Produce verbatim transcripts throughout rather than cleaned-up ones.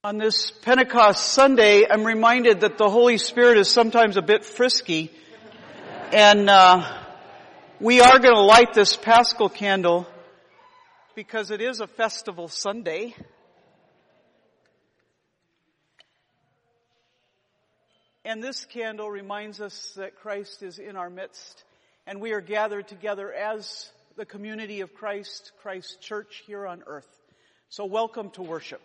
On this Pentecost Sunday, I'm reminded that the Holy Spirit is sometimes a bit frisky, and uh, we are going to light this Paschal candle because it is a festival Sunday. And this candle reminds us that Christ is in our midst, and we are gathered together as the community of Christ, Christ Church here on earth. So welcome to worship.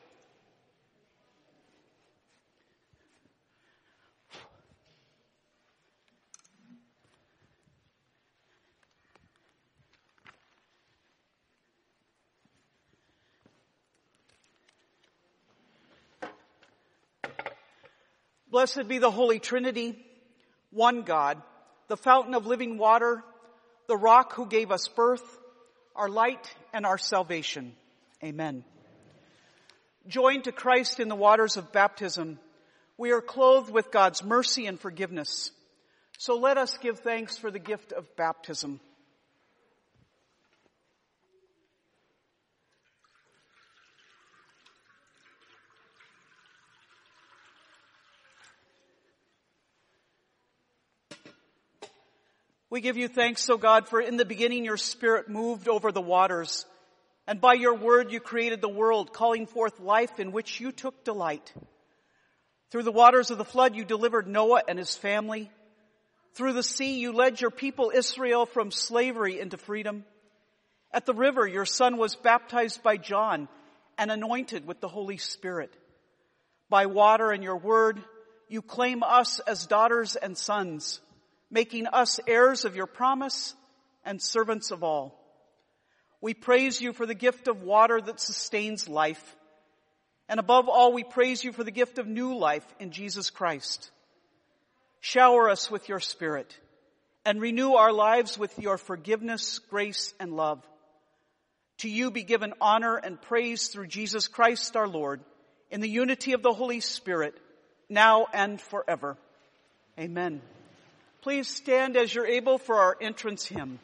Blessed be the Holy Trinity, one God, the fountain of living water, the rock who gave us birth, our light and our salvation. Amen. Joined to Christ in the waters of baptism, we are clothed with God's mercy and forgiveness. So let us give thanks for the gift of baptism. We give you thanks, O God, for in the beginning your Spirit moved over the waters, and by your word you created the world, calling forth life in which you took delight. Through the waters of the flood you delivered Noah and his family. Through the sea you led your people Israel from slavery into freedom. At the river your son was baptized by John and anointed with the Holy Spirit. By water and your word you claim us as daughters and sons, making us heirs of your promise and servants of all. We praise you for the gift of water that sustains life. And above all, we praise you for the gift of new life in Jesus Christ. Shower us with your Spirit and renew our lives with your forgiveness, grace, and love. To you be given honor and praise through Jesus Christ our Lord, in the unity of the Holy Spirit, now and forever. Amen. Please stand as you're able for our entrance hymn.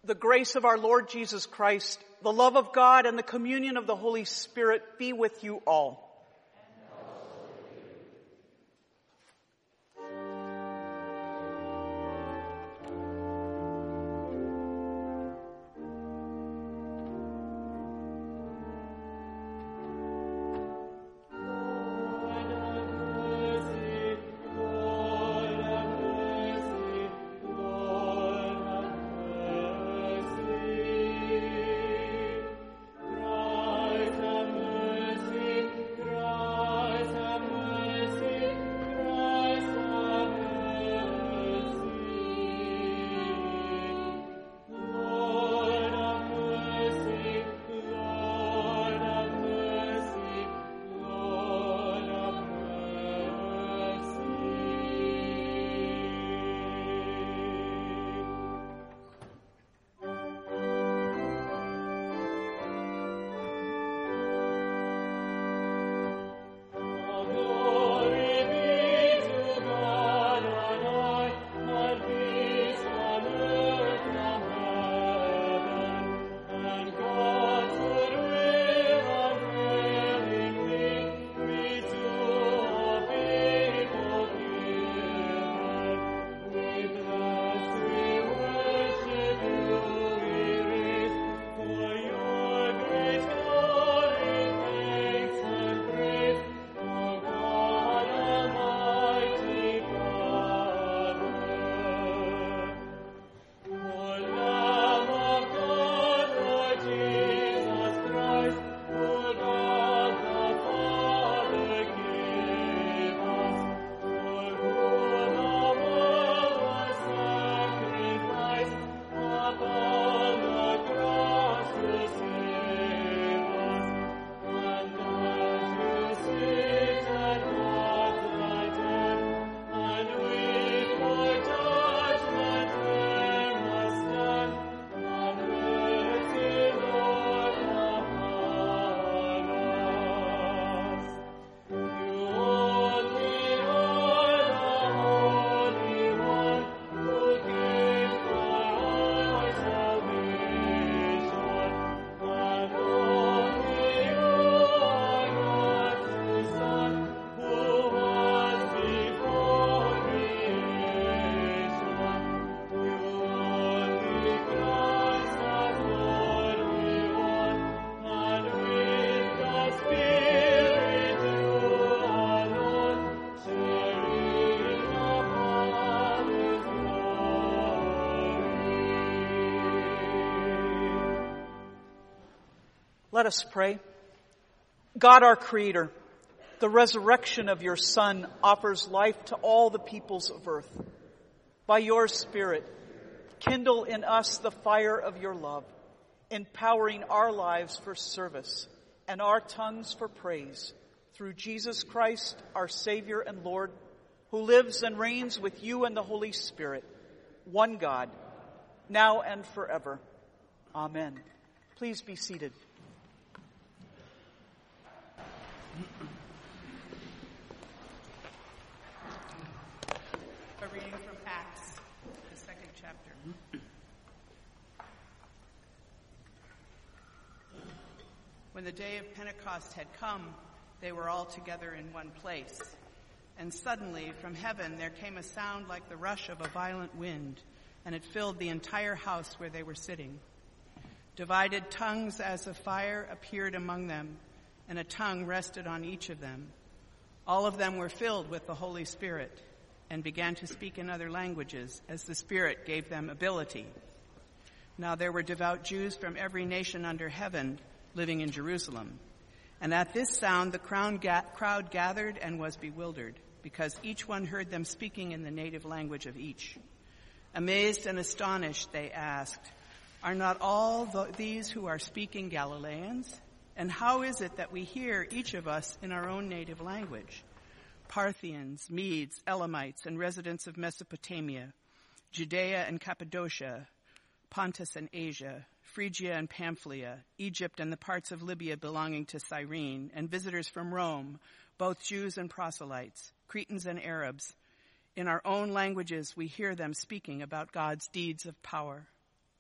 the grace of our Lord Jesus Christ, the love of God, and the communion of the Holy Spirit be with you all. Let us pray. God, our Creator, the resurrection of your Son offers life to all the peoples of earth. By your Spirit, kindle in us the fire of your love, empowering our lives for service and our tongues for praise, through Jesus Christ, our Savior and Lord, who lives and reigns with you and the Holy Spirit, one God, now and forever. Amen. Please be seated. A reading from Acts, the second chapter. When the day of Pentecost had come, they were all together in one place. And suddenly, from heaven, there came a sound like the rush of a violent wind, and it filled the entire house where they were sitting. Divided tongues as of fire appeared among them, and a tongue rested on each of them. All of them were filled with the Holy Spirit and began to speak in other languages as the Spirit gave them ability. Now there were devout Jews from every nation under heaven living in Jerusalem. And at this sound the crowd gathered and was bewildered, because each one heard them speaking in the native language of each. Amazed and astonished, they asked, "Are not all the, these who are speaking Galileans? And how is it that we hear each of us in our own native language? Parthians, Medes, Elamites, and residents of Mesopotamia, Judea and Cappadocia, Pontus and Asia, Phrygia and Pamphylia, Egypt and the parts of Libya belonging to Cyrene, and visitors from Rome, both Jews and proselytes, Cretans and Arabs. In our own languages we hear them speaking about God's deeds of power."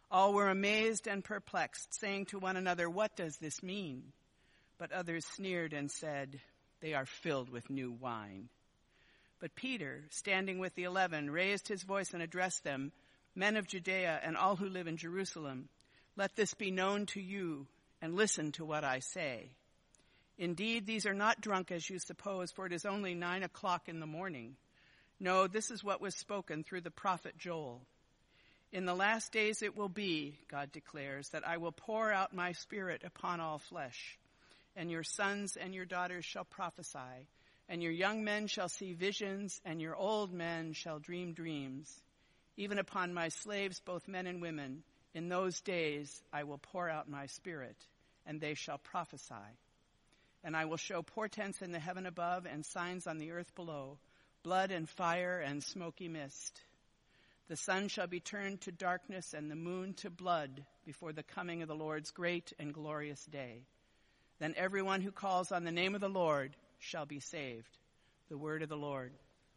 All were amazed and perplexed, saying to one another, "What does this mean?" But others sneered and said, "They are filled with new wine." But Peter, standing with the eleven, raised his voice and addressed them, "Men of Judea and all who live in Jerusalem, let this be known to you, and listen to what I say. Indeed, these are not drunk as you suppose, for it is only nine o'clock in the morning. No, this is what was spoken through the prophet Joel. In the last days it will be, God declares, that I will pour out my spirit upon all flesh, and your sons and your daughters shall prophesy, and your young men shall see visions, and your old men shall dream dreams. Even upon my slaves, both men and women, in those days I will pour out my spirit, and they shall prophesy. And I will show portents in the heaven above and signs on the earth below, blood and fire and smoky mist. The sun shall be turned to darkness and the moon to blood before the coming of the Lord's great and glorious day. Then everyone who calls on the name of the Lord shall be saved." The word of the Lord.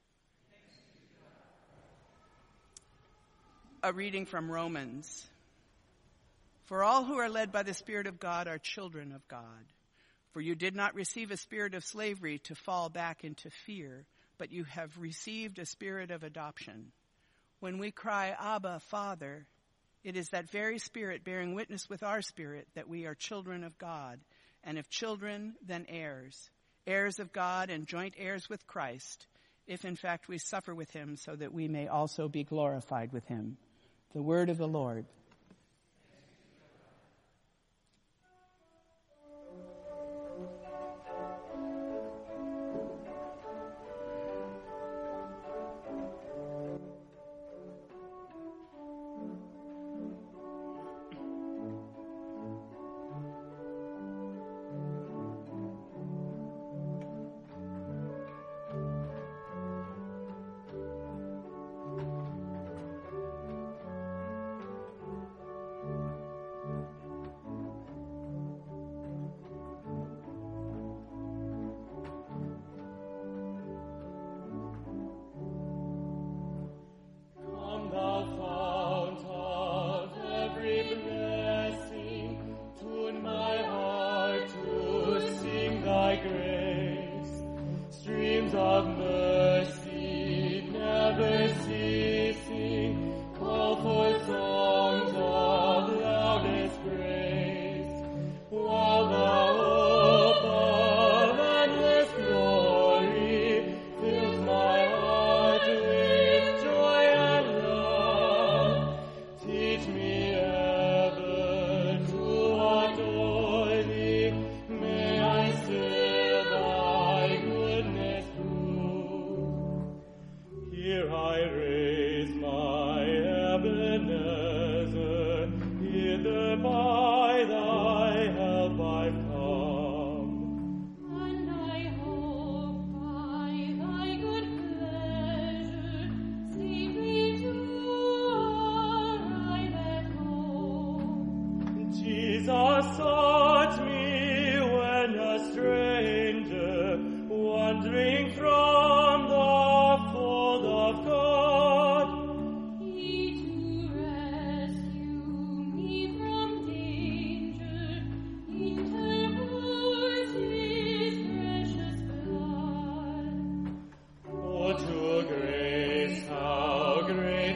A reading from Romans. "For all who are led by the Spirit of God are children of God. For you did not receive a spirit of slavery to fall back into fear, but you have received a spirit of adoption. When we cry, 'Abba, Father,' it is that very Spirit bearing witness with our spirit that we are children of God, and if children, then heirs, heirs of God and joint heirs with Christ, if in fact we suffer with him, so that we may also be glorified with him." The word of the Lord.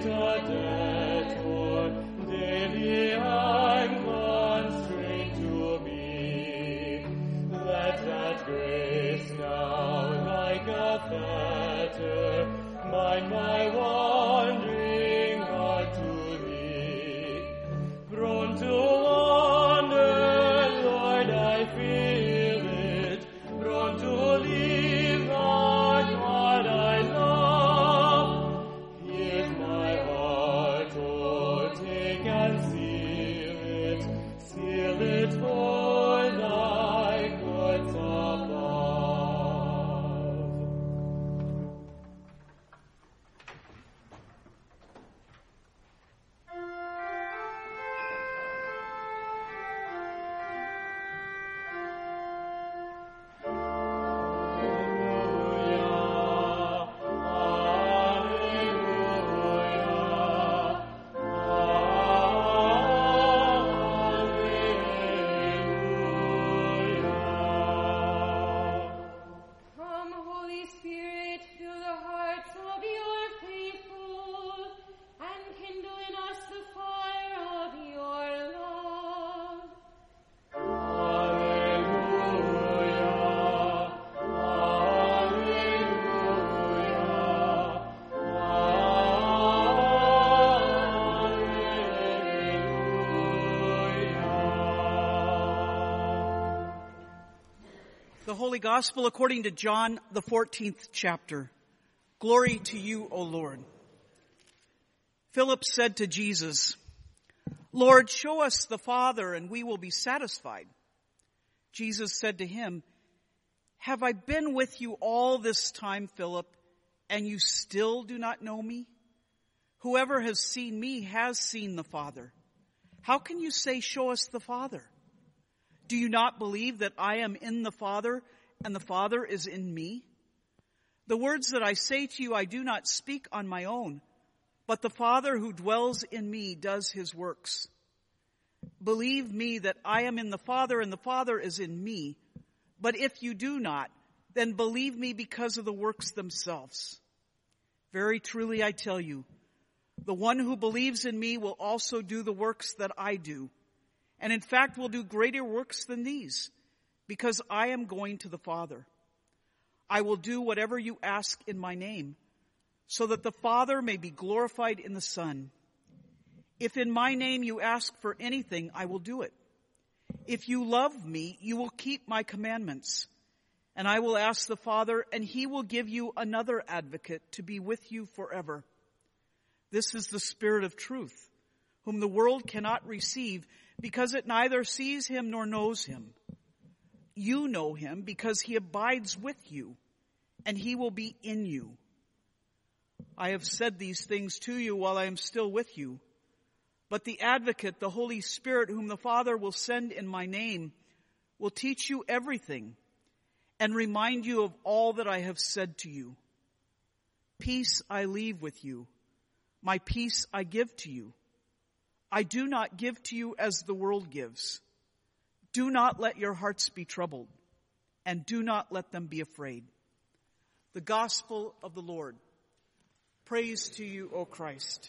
Daily I'm constrained to The Holy Gospel according to John, the fourteenth chapter. Glory to you, O Lord. Philip said to Jesus, Lord, show us the Father, and we will be satisfied. Jesus said to him, have I been with you all this time, Philip, and you still do not know me? Whoever has seen me has seen the Father. How can you say, show us the Father? Do you not believe that I am in the Father and the Father is in me? The words that I say to you I do not speak on my own, but the Father who dwells in me does his works. Believe me that I am in the Father and the Father is in me. But if you do not, then believe me because of the works themselves. Very truly I tell you, the one who believes in me will also do the works that I do, and in fact will do greater works than these, because I am going to the Father. I will do whatever you ask in my name, so that the Father may be glorified in the Son. If in my name you ask for anything, I will do it. If you love me, you will keep my commandments. And I will ask the Father, and he will give you another advocate to be with you forever. This is the Spirit of truth, whom the world cannot receive, because it neither sees him nor knows him. You know him because he abides with you, and he will be in you. I have said these things to you while I am still with you. But the Advocate, the Holy Spirit, whom the Father will send in my name, will teach you everything and remind you of all that I have said to you. Peace I leave with you. My peace I give to you. I do not give to you as the world gives. Do not let your hearts be troubled, and do not let them be afraid. The Gospel of the Lord. Praise to you, O Christ.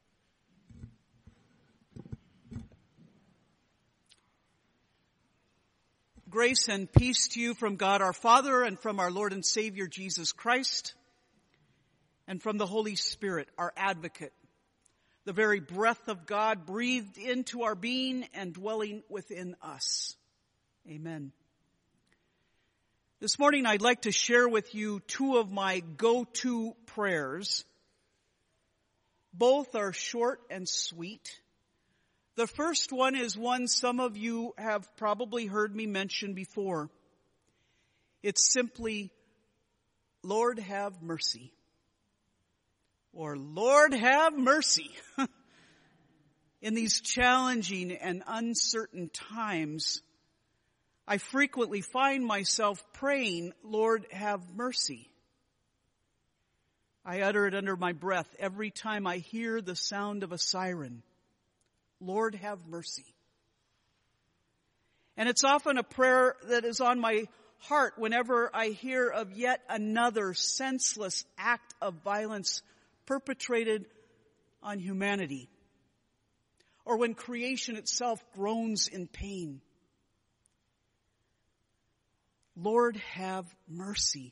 Grace and peace to you from God our Father and from our Lord and Savior Jesus Christ and from the Holy Spirit, our advocate, the very breath of God breathed into our being and dwelling within us. Amen. This morning I'd like to share with you two of my go-to prayers. Both are short and sweet. The first one is one some of you have probably heard me mention before. It's simply, Lord have mercy. Or Lord have mercy. In these challenging and uncertain times, I frequently find myself praying, Lord have mercy. I utter it under my breath every time I hear the sound of a siren. Lord, have mercy. And it's often a prayer that is on my heart whenever I hear of yet another senseless act of violence perpetrated on humanity, or when creation itself groans in pain. Lord, have mercy.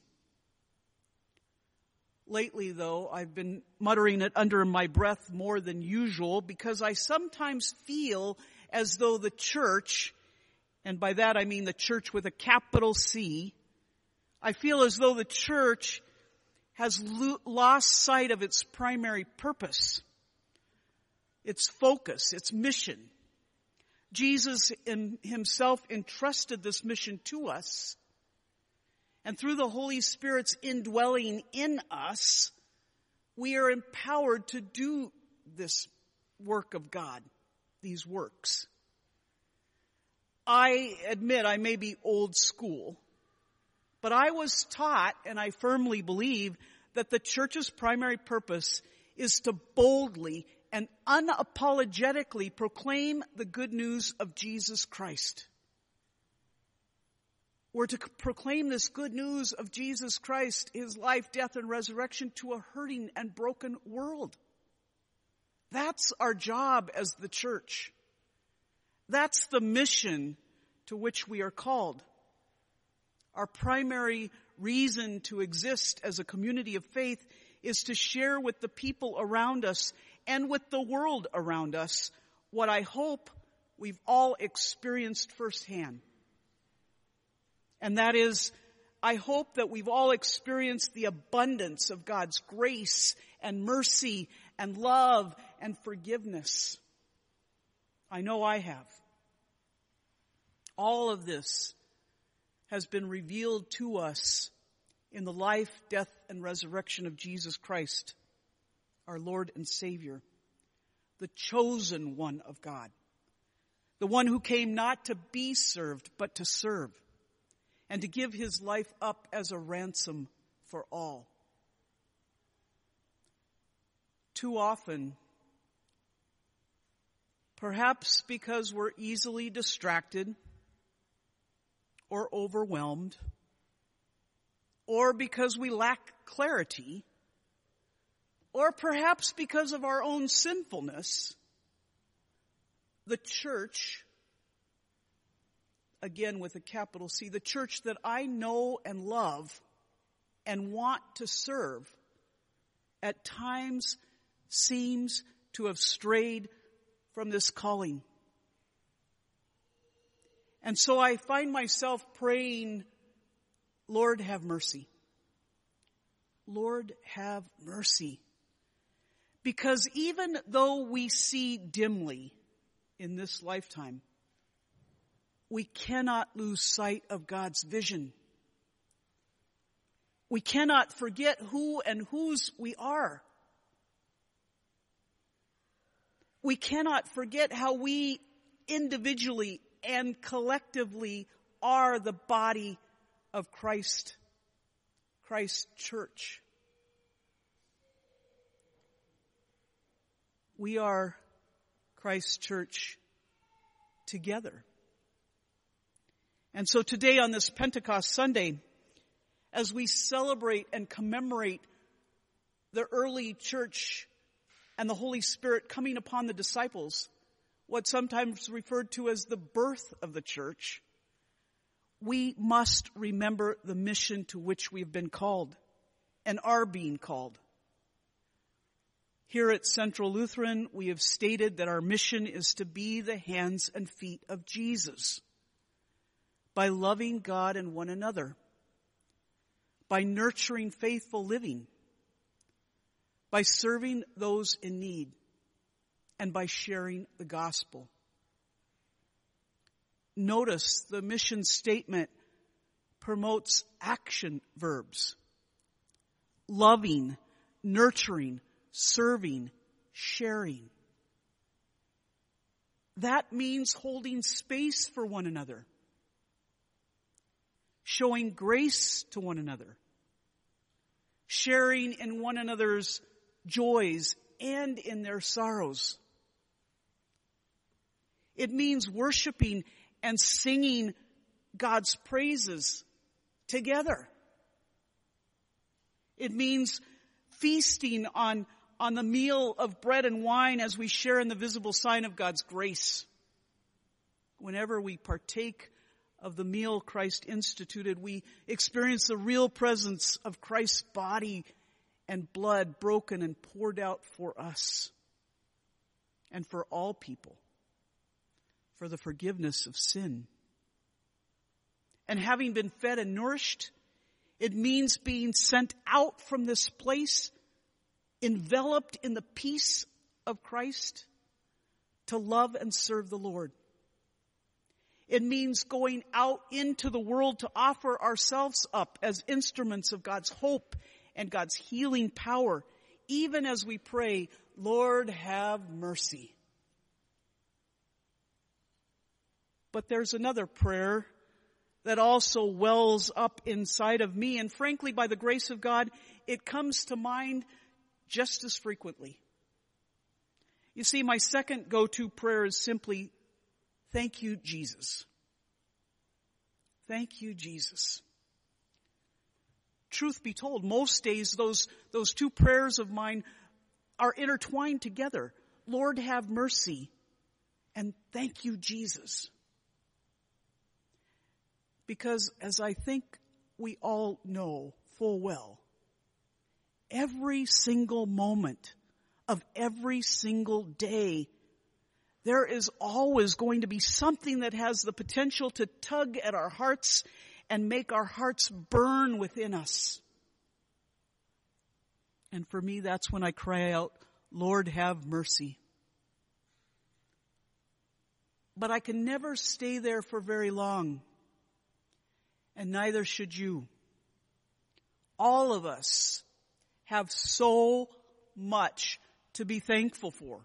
Lately, though, I've been muttering it under my breath more than usual because I sometimes feel as though the church, and by that I mean the church with a capital C, I feel as though the church has lo- lost sight of its primary purpose, its focus, its mission. Jesus in himself entrusted this mission to us. And through the Holy Spirit's indwelling in us, we are empowered to do this work of God, these works. I admit I may be old school, but I was taught, and I firmly believe, that the church's primary purpose is to boldly and unapologetically proclaim the good news of Jesus Christ. We're to proclaim this good news of Jesus Christ, his life, death, and resurrection to a hurting and broken world. That's our job as the church. That's the mission to which we are called. Our primary reason to exist as a community of faith is to share with the people around us and with the world around us what I hope we've all experienced firsthand. And that is, I hope that we've all experienced the abundance of God's grace and mercy and love and forgiveness. I know I have. All of this has been revealed to us in the life, death, and resurrection of Jesus Christ, our Lord and Savior, the chosen one of God, the one who came not to be served, but to serve, and to give his life up as a ransom for all. Too often, perhaps because we're easily distracted or overwhelmed, or because we lack clarity, or perhaps because of our own sinfulness, the church, again with a capital C, the church that I know and love and want to serve, at times seems to have strayed from this calling. And so I find myself praying, Lord, have mercy. Lord, have mercy. Because even though we see dimly in this lifetime, we cannot lose sight of God's vision. We cannot forget who and whose we are. We cannot forget how we individually and collectively are the body of Christ, Christ's church. We are Christ's church together. And so today on this Pentecost Sunday, as we celebrate and commemorate the early church and the Holy Spirit coming upon the disciples, what's sometimes referred to as the birth of the church, we must remember the mission to which we have been called and are being called. Here at Central Lutheran, we have stated that our mission is to be the hands and feet of Jesus by loving God and one another, by nurturing faithful living, by serving those in need, and by sharing the gospel. Notice the mission statement promotes action verbs: loving, nurturing, serving, sharing. That means holding space for one another, showing grace to one another, sharing in one another's joys and in their sorrows. It means worshiping and singing God's praises together. It means feasting on, on the meal of bread and wine as we share in the visible sign of God's grace. Whenever we partake of the meal Christ instituted, we experience the real presence of Christ's body and blood broken and poured out for us and for all people, for the forgiveness of sin. And having been fed and nourished, it means being sent out from this place, enveloped in the peace of Christ, to love and serve the Lord. It means going out into the world to offer ourselves up as instruments of God's hope and God's healing power, even as we pray, Lord, have mercy. But there's another prayer that also wells up inside of me, and frankly, by the grace of God, it comes to mind just as frequently. You see, my second go-to prayer is simply, thank you, Jesus. Thank you, Jesus. Truth be told, most days those, those two prayers of mine are intertwined together. Lord, have mercy, and thank you, Jesus. Because as I think we all know full well, every single moment of every single day, there is always going to be something that has the potential to tug at our hearts and make our hearts burn within us. And for me, that's when I cry out, Lord, have mercy. But I can never stay there for very long, and neither should you. All of us have so much to be thankful for.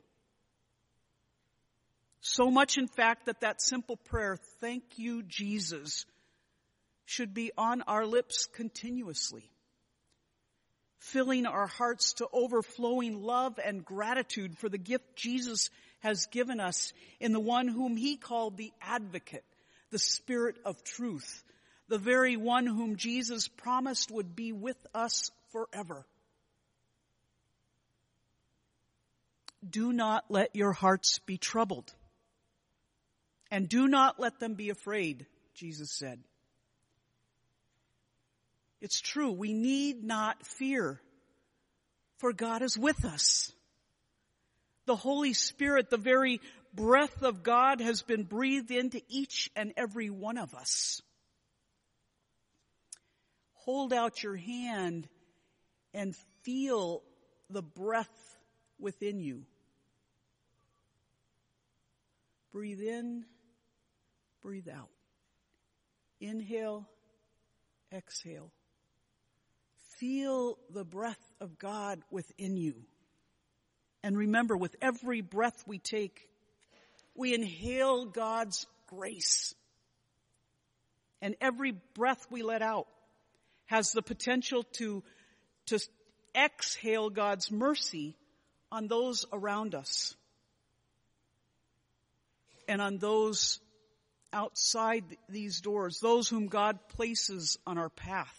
So much, in fact, that that simple prayer, thank you, Jesus, should be on our lips continuously, filling our hearts to overflowing love and gratitude for the gift Jesus has given us in the one whom he called the Advocate, the Spirit of truth, the very one whom Jesus promised would be with us forever. Do not let your hearts be troubled, and do not let them be afraid, Jesus said. It's true, we need not fear, for God is with us. The Holy Spirit, the very breath of God, has been breathed into each and every one of us. Hold out your hand and feel the breath within you. Breathe in, breathe out. Inhale, exhale. Feel the breath of God within you. And remember, with every breath we take, we inhale God's grace. And every breath we let out has the potential to, to exhale God's mercy on those around us and on those outside these doors, those whom God places on our path.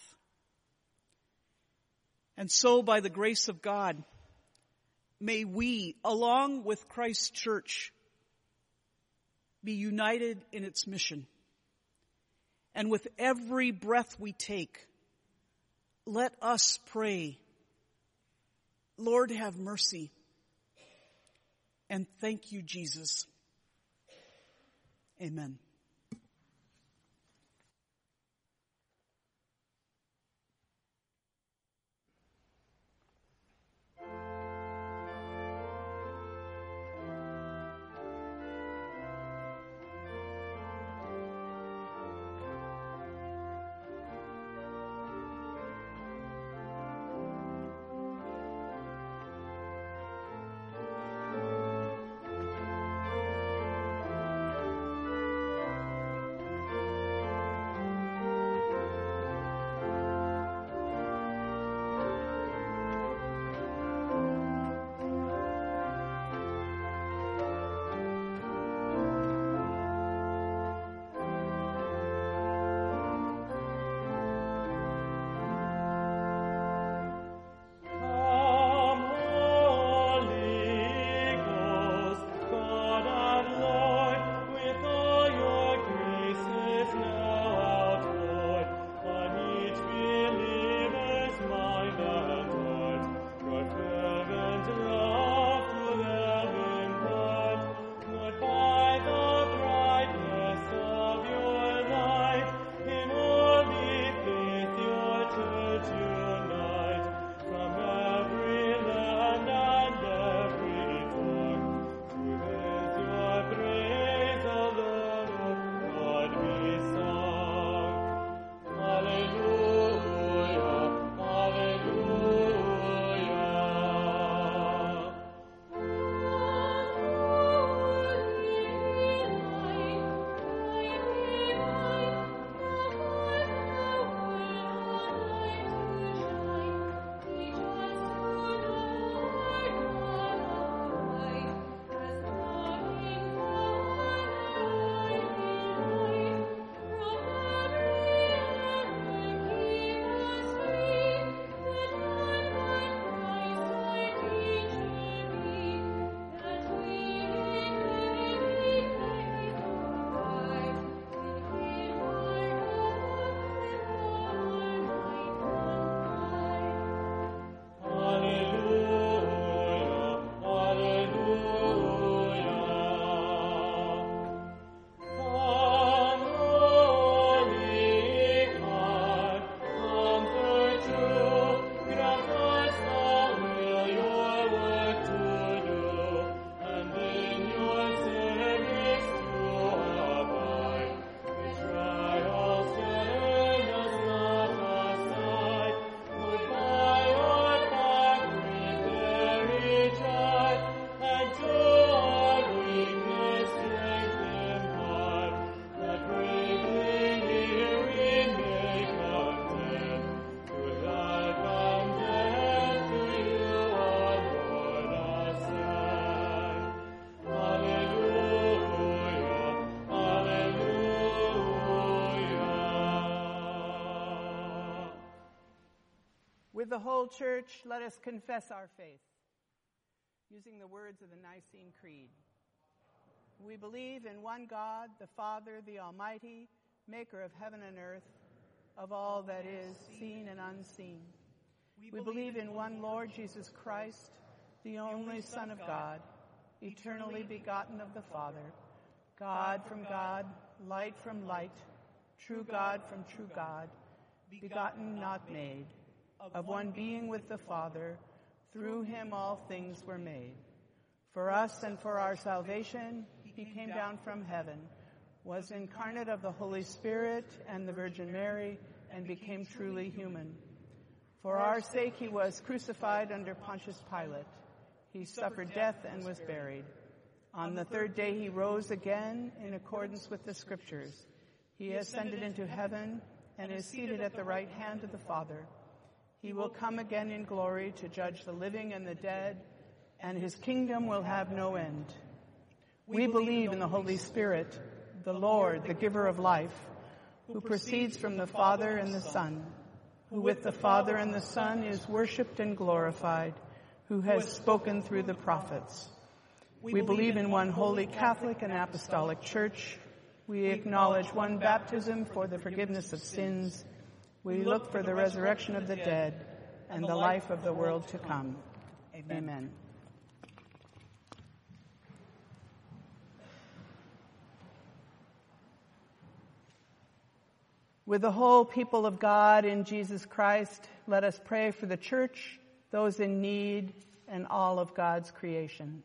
And so, by the grace of God, may we, along with Christ's church, be united in its mission. And with every breath we take, let us pray, Lord, have mercy. And thank you, Jesus. Amen. the whole church, let us confess our faith, using the words of the Nicene Creed. We believe in one God, the Father, the Almighty, maker of heaven and earth, of all that is seen and unseen. We believe in one Lord Jesus Christ, the only Son of God, eternally begotten of the Father, God from God, light from light, true God from true God, begotten, not made, of one being with the Father. Through him all things were made. For us and for our salvation, he came down from heaven, was incarnate of the Holy Spirit and the Virgin Mary, and became truly human. For our sake he was crucified under Pontius Pilate. He suffered death and was buried. On the third day he rose again in accordance with the Scriptures. He ascended into heaven and is seated at the right hand of the Father. He will come again in glory to judge the living and the dead, and his kingdom will have no end. We believe in the Holy Spirit, the Lord, the giver of life, who proceeds from the Father and the Son, who with the Father and the Son is worshipped and glorified, who has spoken through the prophets. We believe in one holy Catholic and Apostolic Church. We acknowledge one baptism for the forgiveness of sins. We look for the resurrection of the dead and the life of the world to come. Amen. With the whole people of God in Jesus Christ, let us pray for the church, those in need, and all of God's creation.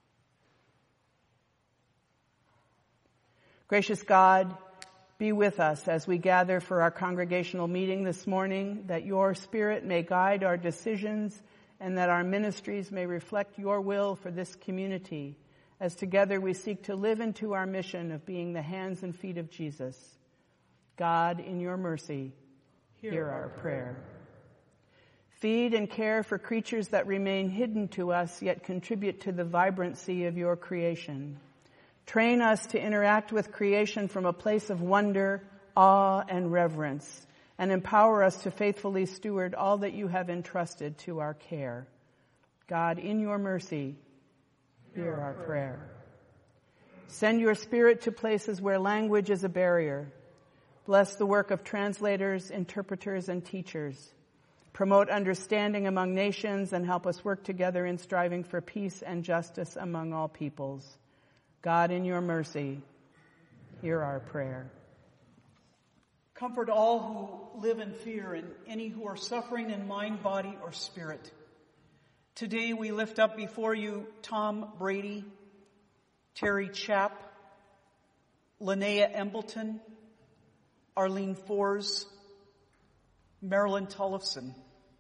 Gracious God, be with us as we gather for our congregational meeting this morning, that your Spirit may guide our decisions and that our ministries may reflect your will for this community, as together we seek to live into our mission of being the hands and feet of Jesus. God, in your mercy, hear our prayer. Feed and care for creatures that remain hidden to us, yet contribute to the vibrancy of your creation. Train us to interact with creation from a place of wonder, awe, and reverence, and empower us to faithfully steward all that you have entrusted to our care. God, in your mercy, hear our prayer. Send your Spirit to places where language is a barrier. Bless the work of translators, interpreters, and teachers. Promote understanding among nations and help us work together in striving for peace and justice among all peoples. God, in your mercy, hear our prayer. Comfort all who live in fear and any who are suffering in mind, body, or spirit. Today we lift up before you Tom Brady, Terry Chapp, Linnea Embleton, Arlene Fors, Marilyn Tollefson.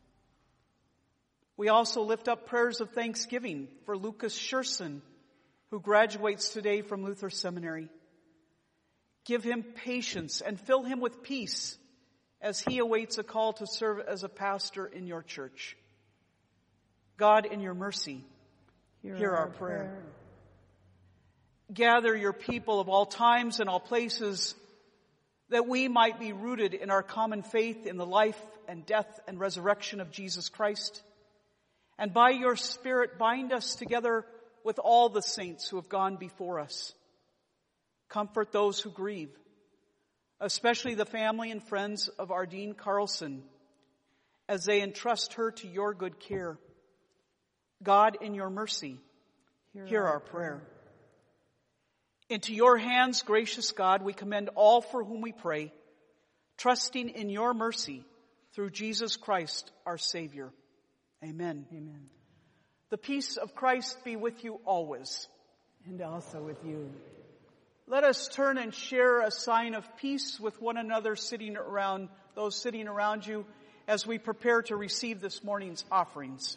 We also lift up prayers of thanksgiving for Lucas Scherson, who graduates today from Luther Seminary. Give him patience and fill him with peace as he awaits a call to serve as a pastor in your church. God, in your mercy, hear, hear our, our prayer. prayer. Gather your people of all times and all places, that we might be rooted in our common faith in the life and death and resurrection of Jesus Christ. And by your Spirit, bind us together with all the saints who have gone before us. Comfort those who grieve, especially the family and friends of Ardeen Carlson, as they entrust her to your good care. God, in your mercy, hear, hear our, our prayer. prayer. Into your hands, gracious God, we commend all for whom we pray, trusting in your mercy through Jesus Christ, our Savior. Amen. Amen. The peace of Christ be with you always. And also with you. Let us turn and share a sign of peace with one another sitting around, those sitting around you, as we prepare to receive this morning's offerings.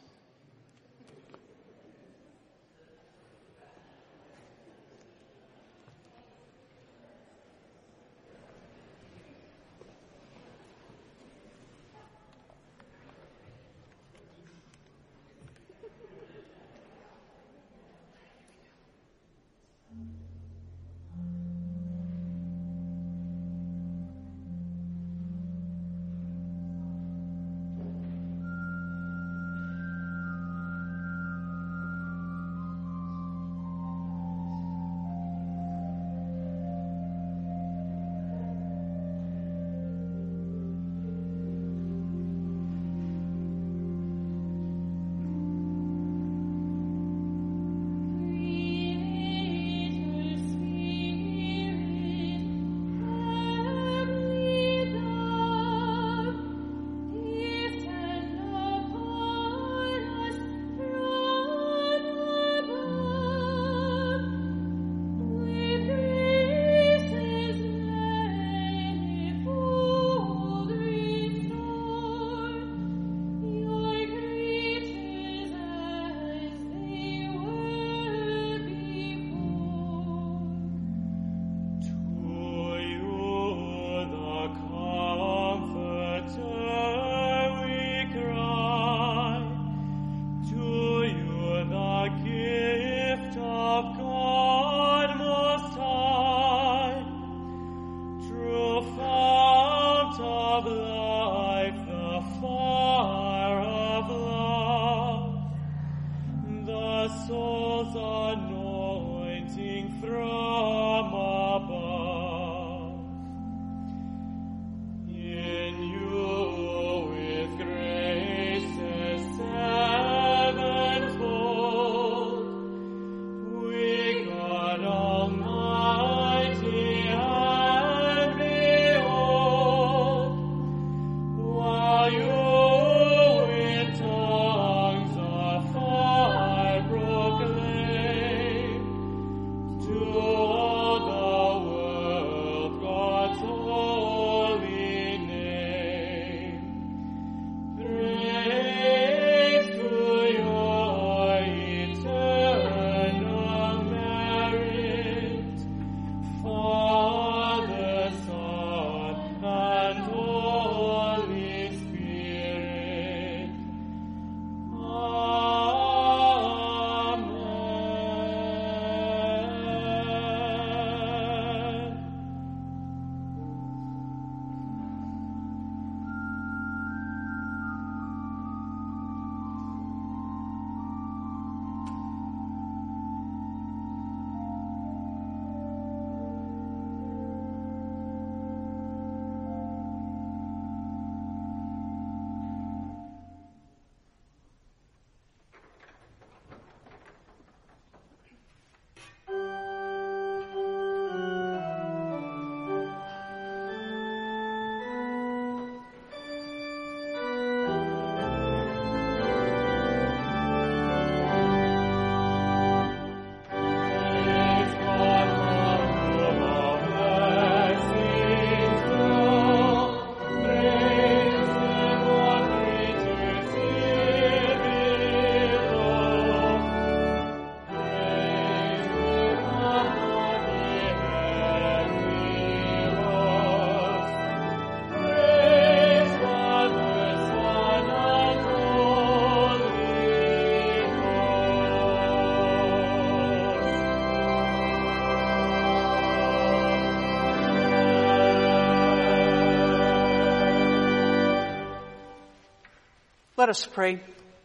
Let us pray.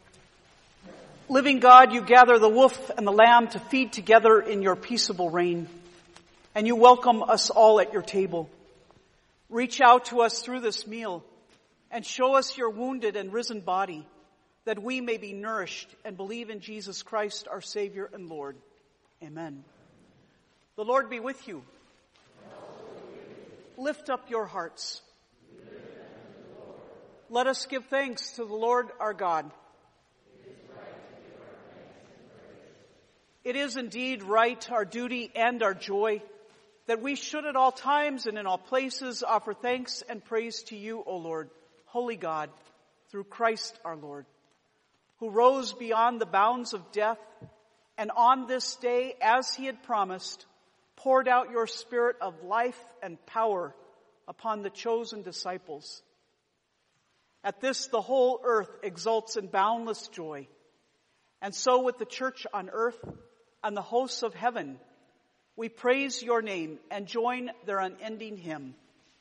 Living God, you gather the wolf and the lamb to feed together in your peaceable reign, and you welcome us all at your table. Reach out to us through this meal and show us your wounded and risen body, that we may be nourished and believe in Jesus Christ, our Savior and Lord. Amen. The Lord be with you. Lift up your hearts. Let us give thanks to the Lord our God. It is indeed right, our duty and our joy, that we should at all times and in all places offer thanks and praise to you, O Lord, holy God, through Christ our Lord, who rose beyond the bounds of death, and on this day, as he had promised, poured out your Spirit of life and power upon the chosen disciples. At this, the whole earth exults in boundless joy. And so with the church on earth and the hosts of heaven, we praise your name and join their unending hymn.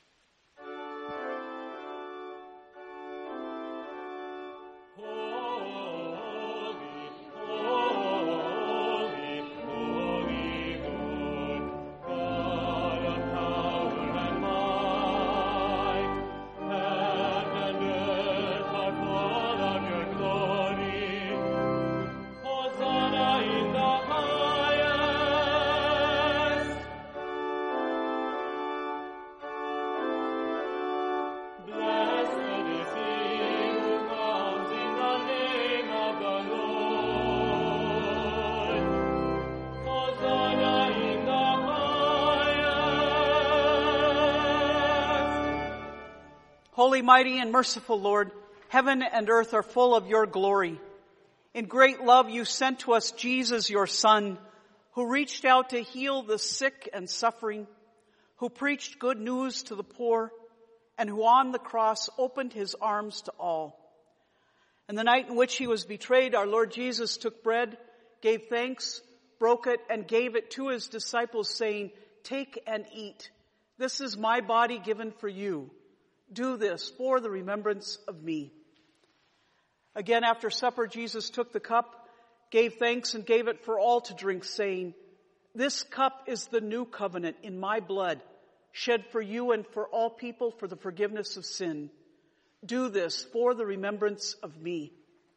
Holy, mighty, and merciful Lord, heaven and earth are full of your glory. In great love you sent to us Jesus, your Son, who reached out to heal the sick and suffering, who preached good news to the poor, and who on the cross opened his arms to all. And the night in which he was betrayed, our Lord Jesus took bread, gave thanks, broke it, and gave it to his disciples, saying, "Take and eat. This is my body given for you. Do this for the remembrance of me." Again, after supper, Jesus took the cup, gave thanks, and gave it for all to drink, saying, "This cup is the new covenant in my blood, shed for you and for all people for the forgiveness of sin. Do this for the remembrance of me."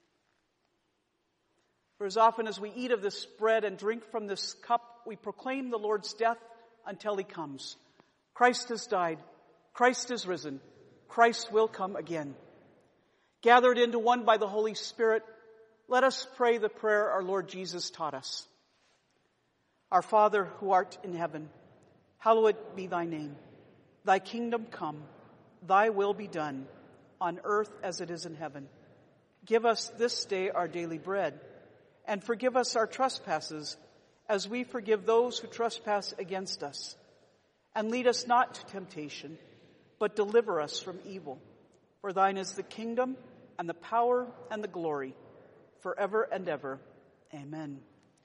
For as often as we eat of this bread and drink from this cup, we proclaim the Lord's death until he comes. Christ has died. Christ is risen. Christ will come again. Gathered into one by the Holy Spirit, let us pray the prayer our Lord Jesus taught us. Our Father, who art in heaven, hallowed be thy name. Thy kingdom come, thy will be done, on earth as it is in heaven. Give us this day our daily bread, and forgive us our trespasses, as we forgive those who trespass against us. And lead us not to temptation, but deliver us from evil. For thine is the kingdom, and the power, and the glory, forever and ever. Amen.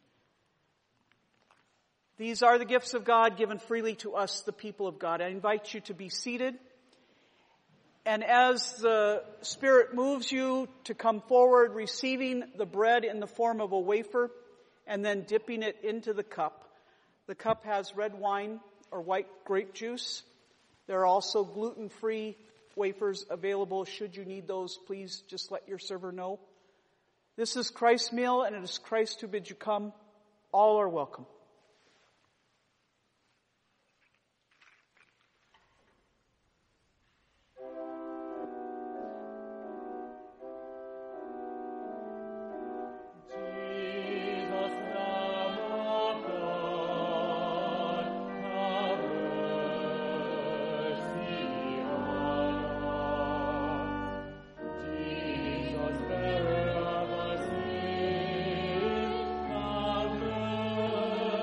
These are the gifts of God given freely to us, the people of God. I invite you to be seated. And as the Spirit moves you to come forward, receiving the bread in the form of a wafer, and then dipping it into the cup. The cup has red wine or white grape juice. There are also gluten-free wafers available. Should you need those, please just let your server know. This is Christ's meal, and it is Christ who bids you come. All are welcome. Lord.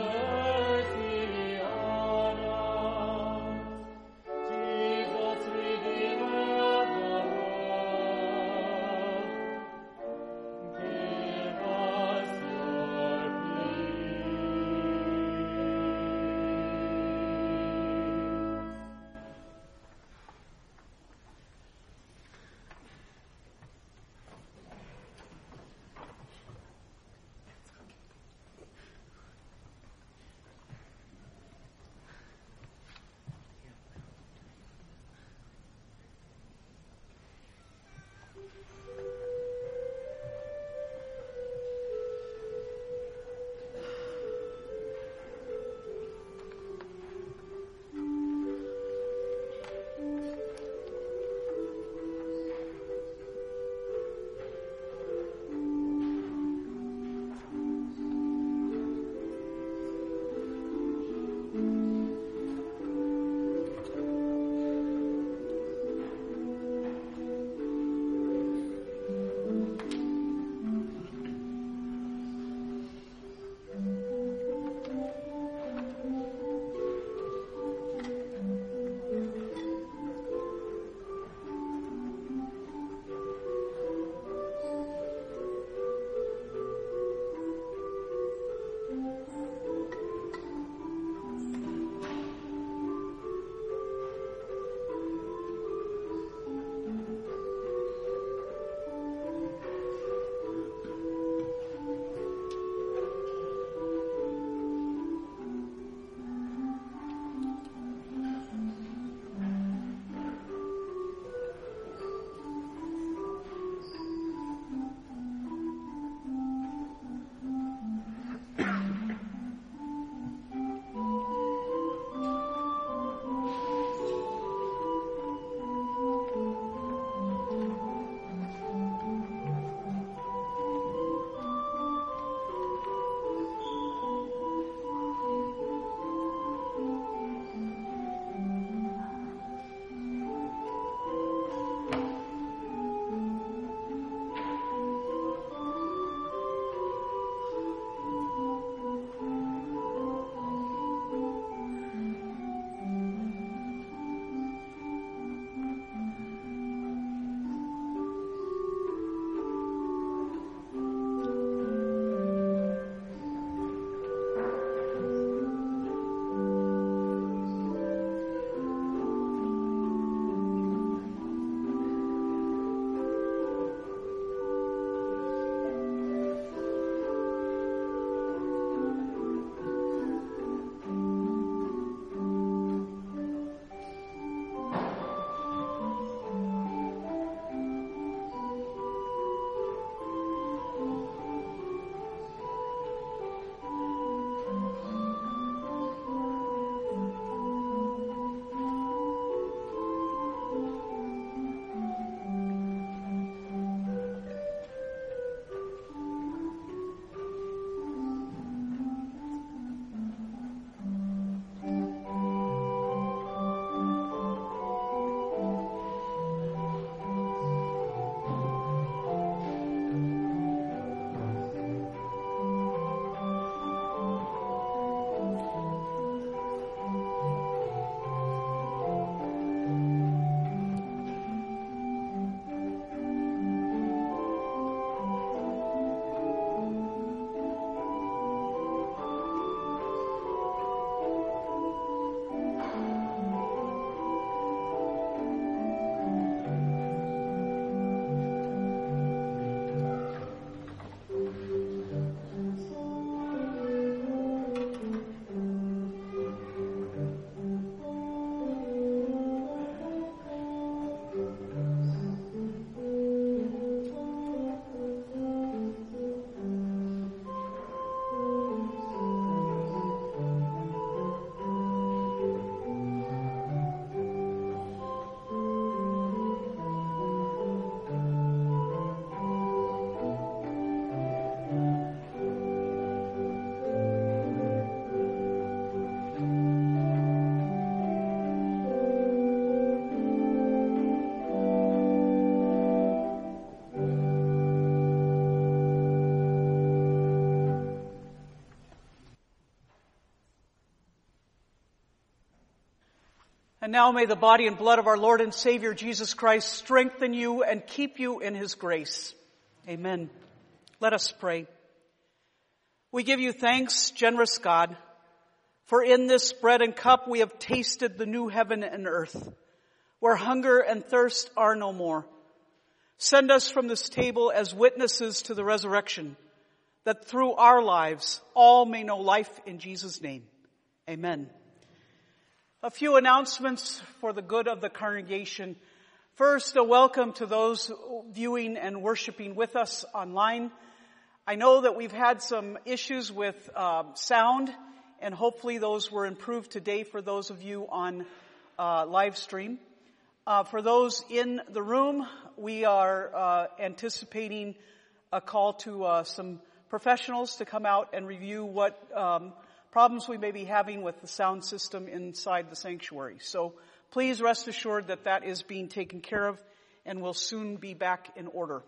And now may the body and blood of our Lord and Savior Jesus Christ strengthen you and keep you in his grace. Amen. Let us pray. We give you thanks, generous God, for in this bread and cup we have tasted the new heaven and earth, where hunger and thirst are no more. Send us from this table as witnesses to the resurrection, that through our lives all may know life in Jesus' name. Amen. A few announcements for the good of the congregation. First, a welcome to those viewing and worshiping with us online. I know that we've had some issues with uh, sound, and hopefully those were improved today for those of you on uh, live stream. Uh, for those in the room, we are uh, anticipating a call to uh, some professionals to come out and review what um, problems we may be having with the sound system inside the sanctuary. So please rest assured that that is being taken care of and will soon be back in order.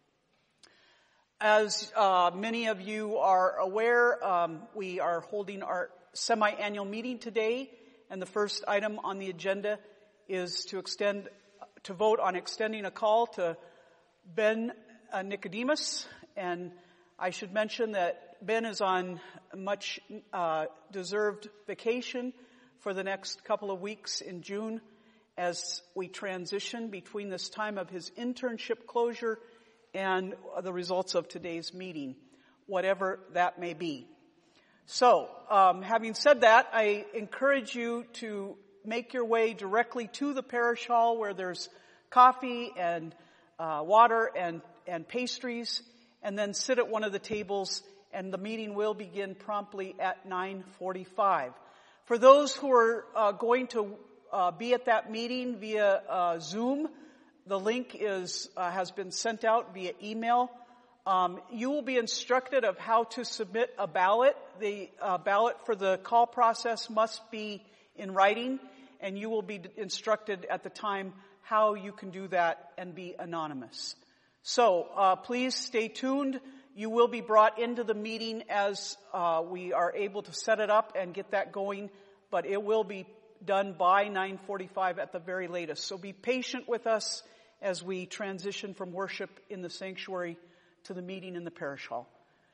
As uh, many of you are aware, um, we are holding our semi-annual meeting today, and the first item on the agenda is to extend, to vote on extending a call to Ben uh, Nicodemus. And I should mention that Ben is on much uh, deserved vacation for the next couple of weeks in June as we transition between this time of his internship closure and the results of today's meeting, whatever that may be. So, um, having said that, I encourage you to make your way directly to the parish hall where there's coffee and uh, water and, and pastries, and then sit at one of the tables, and the meeting will begin promptly at nine forty-five. For those who are uh, going to uh, be at that meeting via uh, Zoom, the link is uh, has been sent out via email. Um, you will be instructed of how to submit a ballot. The uh, ballot for the call process must be in writing, and you will be instructed at the time how you can do that and be anonymous. So uh, please stay tuned. You will be brought into the meeting as uh, we are able to set it up and get that going, but it will be done by nine forty-five at the very latest. So be patient with us as we transition from worship in the sanctuary to the meeting in the parish hall.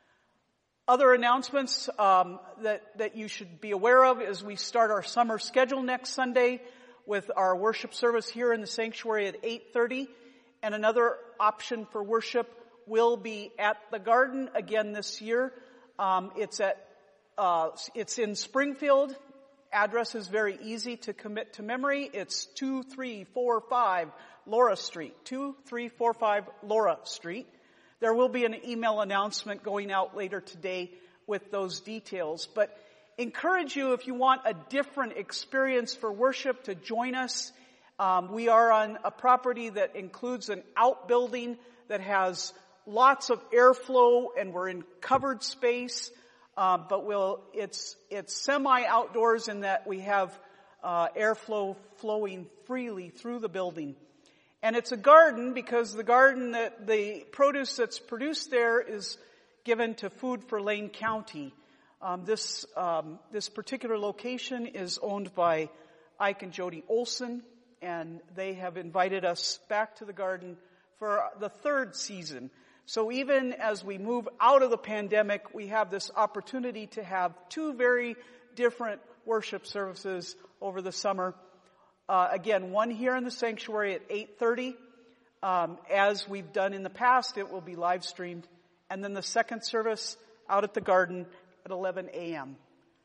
Other announcements um, that, that you should be aware of is we start our summer schedule next Sunday with our worship service here in the sanctuary at eight thirty, and another option for worship will be at the garden again this year. Um, it's at uh, it's in Springfield. Address is very easy to commit to memory. It's two three four five Laura Street. two three four five Laura Street. There will be an email announcement going out later today with those details. But encourage you, if you want a different experience for worship, to join us. Um, we are on a property that includes an outbuilding that has lots of airflow, and we're in covered space. Uh, but we'll, it's, it's semi-outdoors in that we have uh, airflow flowing freely through the building. And it's a garden because the garden that the produce that's produced there is given to Food for Lane County. Um, this, um, this particular location is owned by Ike and Jody Olson, and they have invited us back to the garden for the third season. So even as we move out of the pandemic, we have this opportunity to have two very different worship services over the summer. Uh, again, one here in the sanctuary at eight thirty. Um, as we've done in the past, it will be live streamed. And then the second service out at the garden at eleven a.m.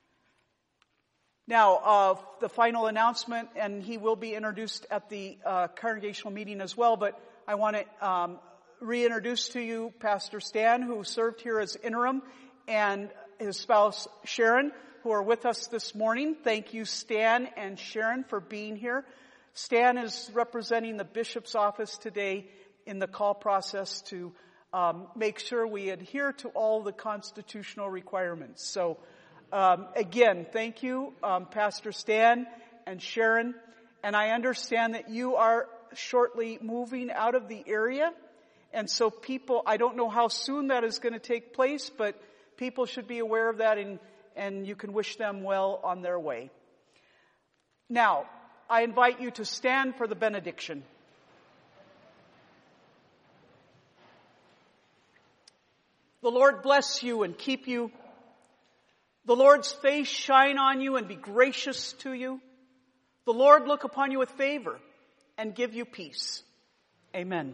Now, uh, the final announcement, and he will be introduced at the uh, congregational meeting as well, but I want to um, reintroduce to you Pastor Stan, who served here as interim, and his spouse Sharon, who are with us this morning. Thank you, Stan and Sharon, for being here. Stan is representing the bishop's office today in the call process to um, make sure we adhere to all the constitutional requirements. So, um, again, thank you, um, Pastor Stan and Sharon. And I understand that you are shortly moving out of the area. And so people, I don't know how soon that is going to take place, but people should be aware of that, and, and you can wish them well on their way. Now, I invite you to stand for the benediction. The Lord bless you and keep you. The Lord's face shine on you and be gracious to you. The Lord look upon you with favor and give you peace. Amen.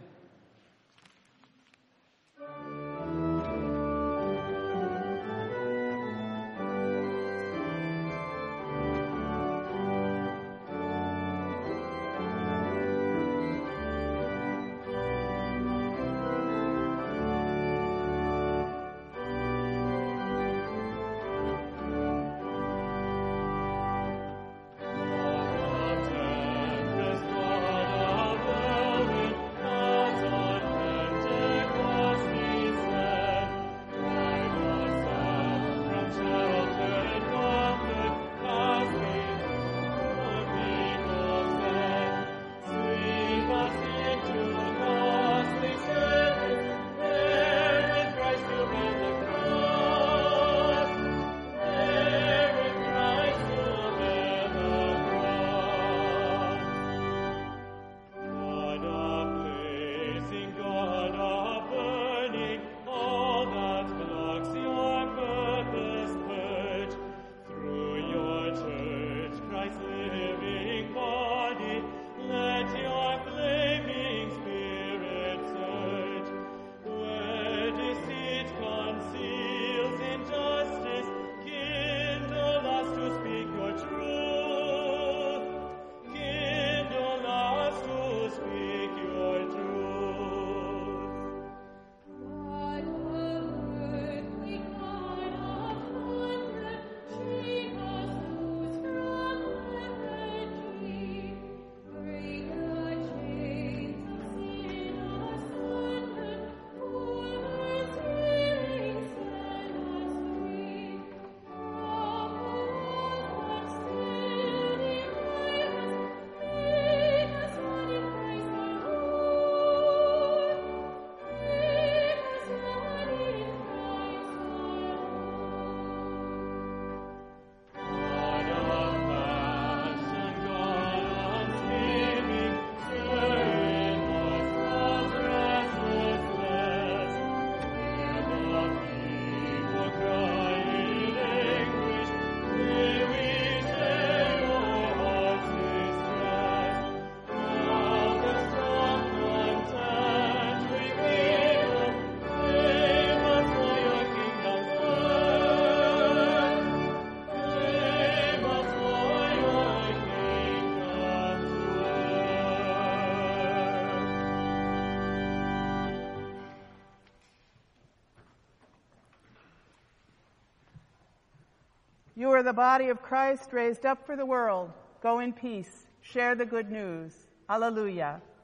You are the body of Christ raised up for the world. Go in peace. Share the good news. Hallelujah.